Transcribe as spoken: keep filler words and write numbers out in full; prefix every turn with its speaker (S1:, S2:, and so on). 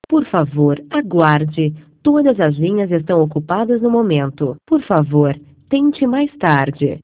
S1: Por favor, aguarde. Todas as linhas estão ocupadas no momento. Por favor, tente mais tarde.